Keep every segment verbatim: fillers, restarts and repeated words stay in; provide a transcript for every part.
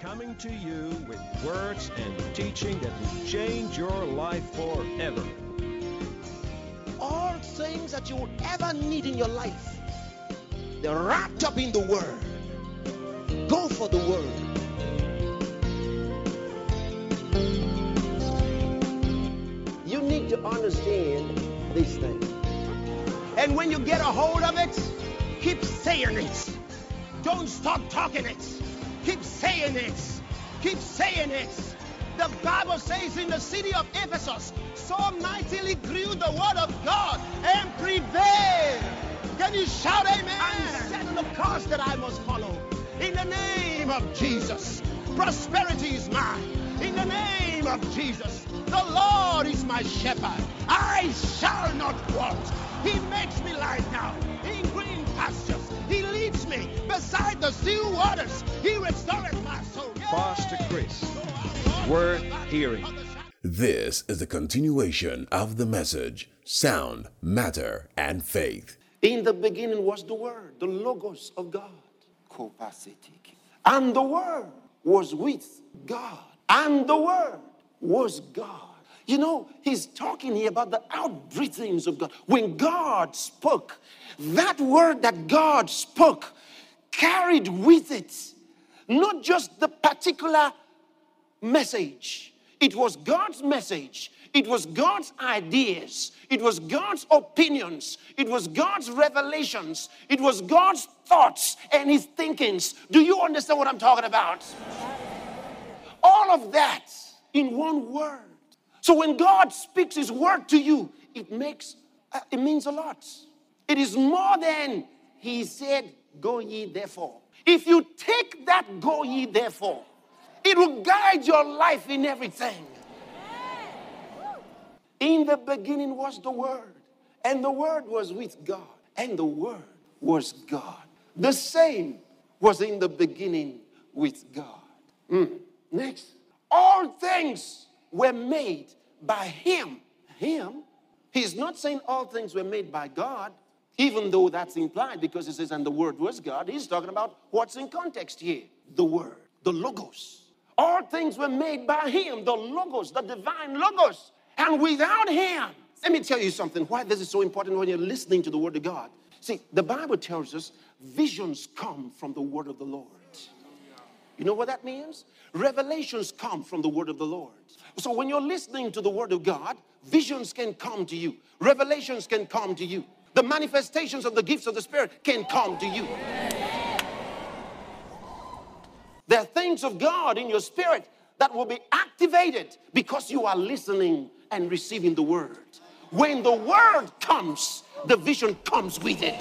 coming to you with words and teaching that will change your life forever. All things that you would ever need in your life, they're wrapped up in the Word. Go for the Word. You need to understand these things. And when you get a hold of it, keep saying it. Don't stop talking it. Keep saying it. Keep saying it. The Bible says in the city of Ephesus, so mightily grew the word of God and prevailed. Can you shout amen? I'm setting the course that I must follow. In the name of Jesus, prosperity is mine. In the name of Jesus, the Lord is my shepherd. I shall not want. He makes me lie down in green pastures. He leads me beside the still waters. He restoreth my soul. Pastor Chris, worth hearing. This is the continuation of the message, Sound, Matter, and Faith. In the beginning was the Word, the Logos of God. And the Word was with God. And the Word was God. You know, he's talking here about the outbreathings of God. When God spoke, that word that God spoke carried with it not just the particular message. It was God's message. It was God's ideas. It was God's opinions. It was God's revelations. It was God's thoughts and his thinkings. Do you understand what I'm talking about? All of that in one word. So when God speaks his word to you, it makes, uh, it means a lot. It is more than he said, go ye therefore. If you take that go ye therefore, it will guide your life in everything. In the beginning was the Word, and the Word was with God, and the Word was God. The same was in the beginning with God. Mm. Next. All things were made by him. Him. He's not saying all things were made by God, even though that's implied because he says, and the Word was God. He's talking about what's in context here. The Word, the Logos. All things were made by him, the Logos, the divine Logos. And without him, let me tell you something, why this is so important when you're listening to the Word of God. See, the Bible tells us visions come from the Word of the Lord. You know what that means? Revelations come from the Word of the Lord. So when you're listening to the Word of God, visions can come to you. Revelations can come to you. The manifestations of the gifts of the Spirit can come to you. There are things of God in your spirit that will be activated because you are listening and receiving the Word. When the Word comes, the vision comes with it.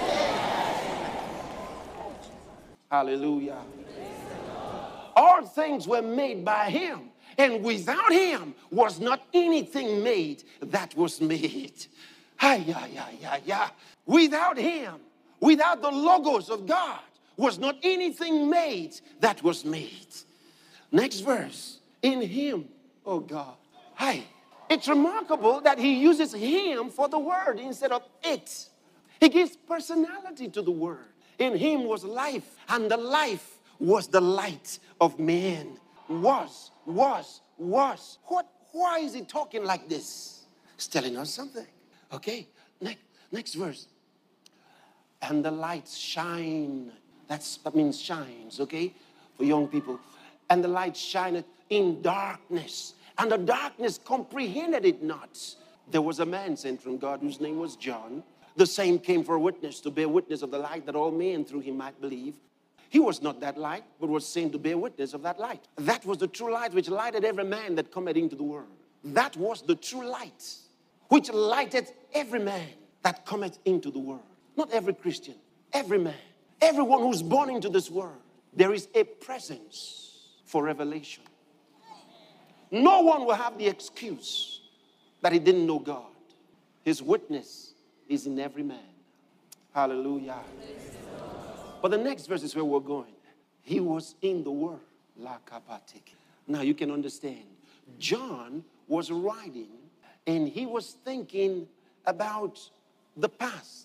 Hallelujah. All things were made by him, and without him was not anything made that was made. Hi, yeah, yeah, yeah, yeah. Without him, without the Logos of God, was not anything made that was made. Next verse. In him, oh God. Hi. It's remarkable that he uses him for the word instead of it. He gives personality to the word. In him was life, and the life was the light of man. Was, was, was. What? Why is he talking like this? He's telling us something. Okay, next, next verse. And the light shine. That's, that means shines, okay, for young people. And the light shineth in darkness, and the darkness comprehended it not. There was a man sent from God whose name was John. The same came for a witness, to bear witness of the light, that all men through him might believe. He was not that light, but was sent to bear witness of that light. That was the true light which lighted every man that cometh into the world. That was the true light which lighted every man that cometh into the world. Not every Christian, every man. Everyone who's born into this world. There is a presence for revelation. No one will have the excuse that he didn't know God. His witness is in every man. Hallelujah. But the next verse is where we're going. He was in the world. Now you can understand. John was writing and he was thinking about the past.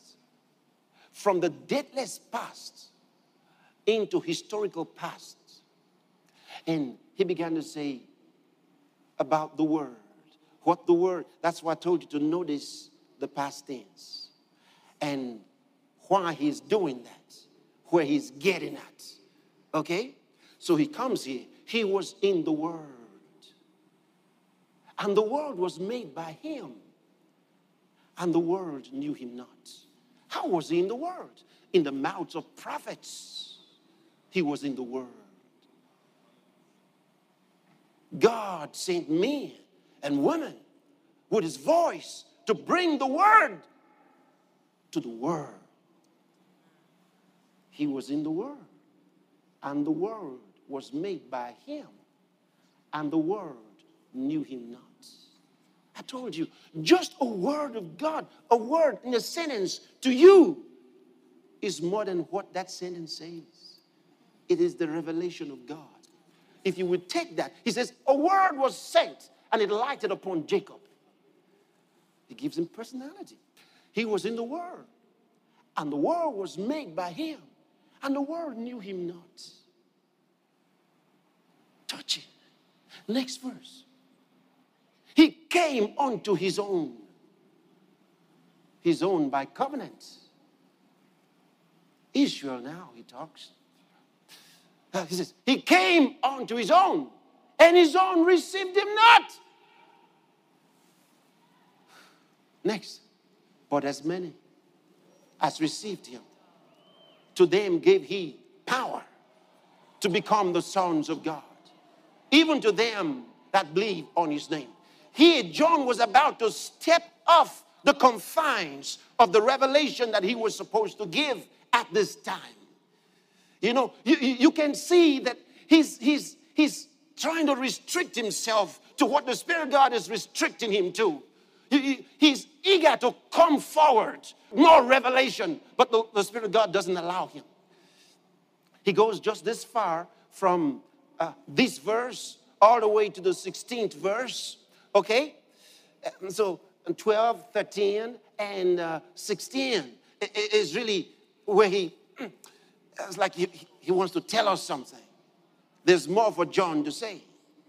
From the deathless past into historical past. And he began to say about the word. What the word, that's why I told you to notice the past tense. And why he's doing that, where he's getting at. Okay? So he comes here. He was in the Word. And the world was made by him. And the world knew him not. How was he in the world? In the mouths of prophets. He was in the Word. God sent men and women with his voice to bring the word to the world. He was in the world, and the world was made by him, and the world knew him not. I told you, just a word of God, a word in a sentence to you is more than what that sentence says. It is the revelation of God. If you would take that, he says, a word was sent, and it lighted upon Jacob. He gives him personality. He was in the world, and the world was made by him, and the world knew him not. Touch it. Next verse. He came unto his own. His own by covenant. Israel now, he talks. Uh, he says, he came unto his own, and his own received him not. Next. But as many as received him, to them gave he power to become the sons of God, even to them that believe on his name. Here, John was about to step off the confines of the revelation that he was supposed to give at this time. You know, you, you can see that he's, he's, he's trying to restrict himself to what the Spirit of God is restricting him to. He, he's eager to come forward, more revelation, but the, the Spirit of God doesn't allow him. He goes just this far from uh, this verse all the way to the sixteenth verse, okay? And so twelve, thirteen, and uh, sixteen is really where he, it's like he, he wants to tell us something. There's more for John to say.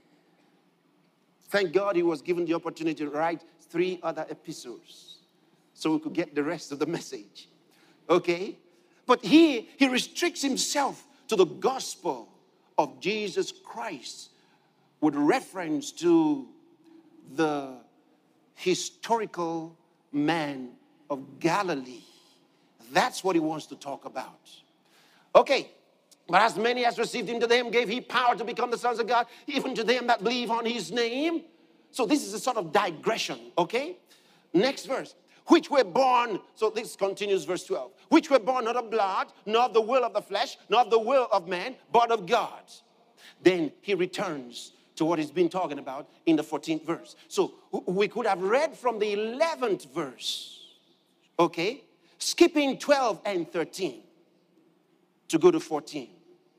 Thank God he was given the opportunity to write three other epistles so we could get the rest of the message. Okay? But here, he restricts himself to the gospel of Jesus Christ with reference to the historical man of Galilee. That's what he wants to talk about. Okay. But as many as received him, to them gave he power to become the sons of God, even to them that believe on his name. So this is a sort of digression, okay? Next verse. Which were born, so this continues verse twelve. Which were born not of blood, nor of the will of the flesh, nor of the will of man, but of God. Then he returns to what he's been talking about in the fourteenth verse. So we could have read from the eleventh verse, okay? Skipping twelve and thirteen to go to fourteen.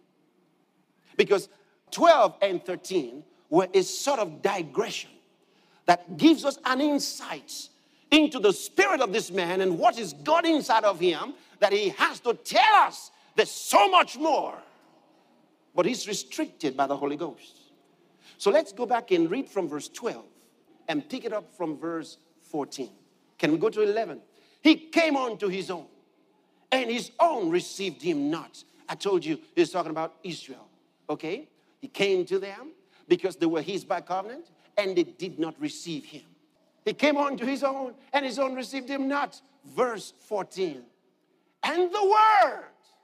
Because twelve and thirteen were a sort of digression that gives us an insight into the spirit of this man and what is God inside of him, that he has to tell us there's so much more. But he's restricted by the Holy Ghost. So let's go back and read from verse twelve and pick it up from verse fourteen. Can we go to eleven? He came unto his own, and his own received him not. I told you he's talking about Israel. Okay? He came to them because they were his by covenant, and they did not receive him. He came unto his own, and his own received him not. Verse fourteen. And the word,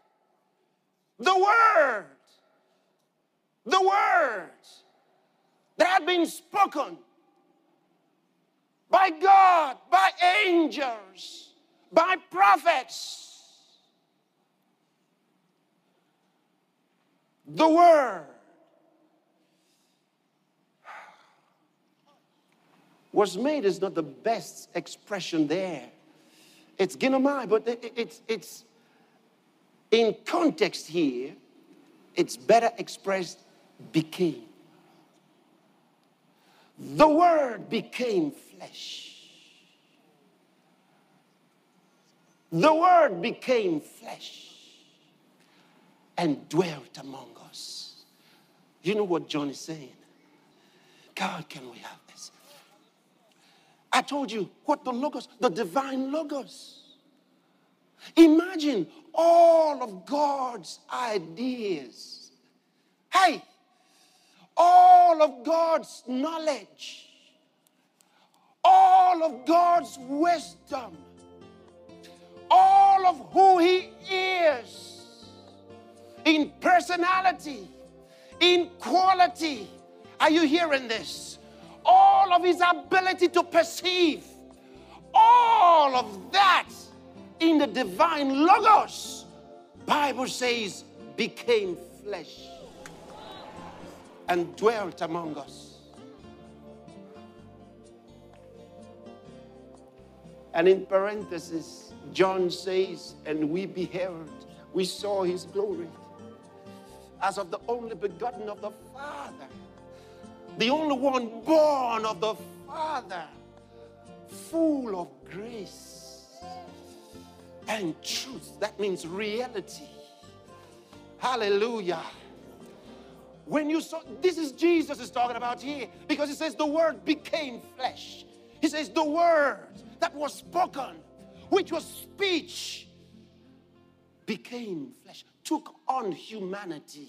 the word, the word that had been spoken by God, by angels, by prophets, the word was made is not the best expression there. It's ginomai, but it, it, it's, it's in context here, it's better expressed became. The word became flesh. The word became flesh and dwelt among us. You know what John is saying? God, can we have this? I told you what the Logos, the divine Logos. Imagine all of God's ideas. Hey, all of God's knowledge. All of God's wisdom. All of who he is. In personality. In quality. Are you hearing this? All of his ability to perceive. All of that in the divine Logos, Bible says, became flesh and dwelt among us. And in parenthesis, John says, and we beheld, we saw his glory as of the only begotten of the Father, the only one born of the Father, full of grace and truth. That means reality. Hallelujah. When you saw, this is Jesus is talking about here, because he says the word became flesh. He says the word that was spoken, which was speech, became flesh, took on humanity.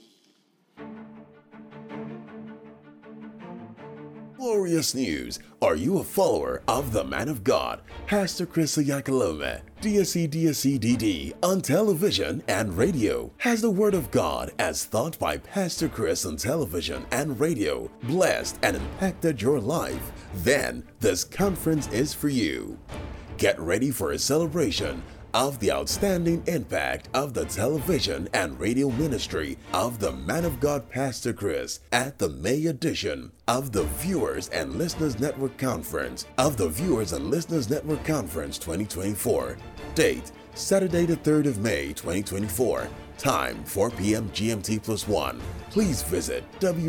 Glorious news! Are you a follower of the man of God, Pastor Chris Oyakhilome, D S C D S C D D, on television and radio? Has the word of God, as taught by Pastor Chris on television and radio, blessed and impacted your life? Then this conference is for you. Get ready for a celebration of the outstanding impact of the television and radio ministry of the man of God, Pastor Chris, at the May edition of the Viewers and Listeners Network Conference of the Viewers and Listeners Network Conference twenty twenty-four. Date, Saturday the third of May twenty twenty-four. Time, four p.m. G M T plus one. Please visit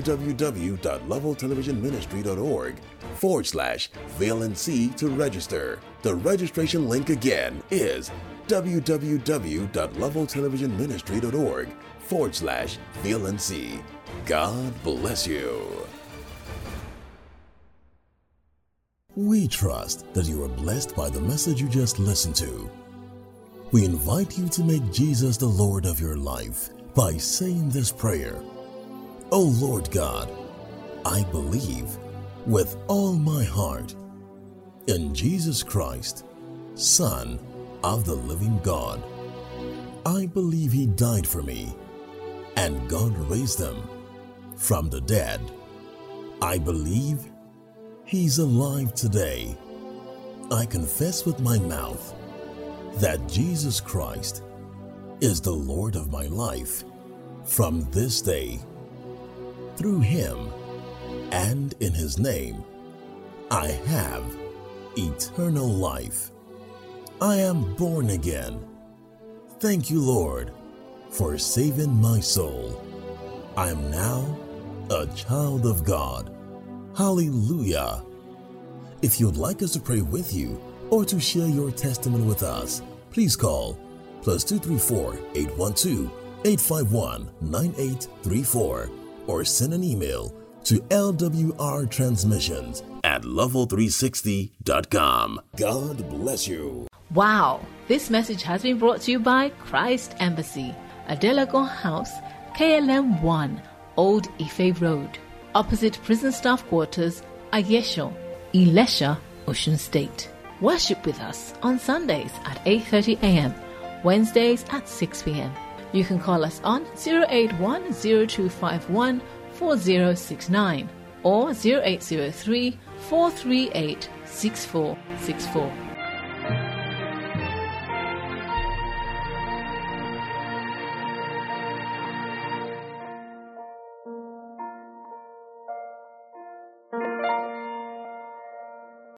www.leveltelevisionministry.org forward slash VLNC to register. The registration link again is www.leveltelevisionministry.org forward slash VLNC. God bless you. We trust that you are blessed by the message you just listened to. We invite you to make Jesus the Lord of your life by saying this prayer. O Lord God, I believe with all my heart in Jesus Christ, Son of the living God. I believe he died for me and God raised him from the dead. I believe he's alive today. I confess with my mouth that Jesus Christ is the Lord of my life from this day. Through him and in his name, I have eternal life. I am born again. Thank you, Lord, for saving my soul. I am now a child of God. Hallelujah. If you'd like us to pray with you or to share your testimony with us, please call plus two three four, eight one two, eight five one, nine eight three four or send an email to L W R transmissions at level three sixty dot com. God bless you. Wow! This message has been brought to you by Christ Embassy, Adelagon House, K L M one, Old Ife Road, opposite Prison Staff Quarters, Ayesho, Ilesha, Ocean State. Worship with us on Sundays at eight thirty a.m., Wednesdays at six p.m. You can call us on zero eight one, zero two five one, four zero six nine or zero eight zero three, four three eight, six four six four.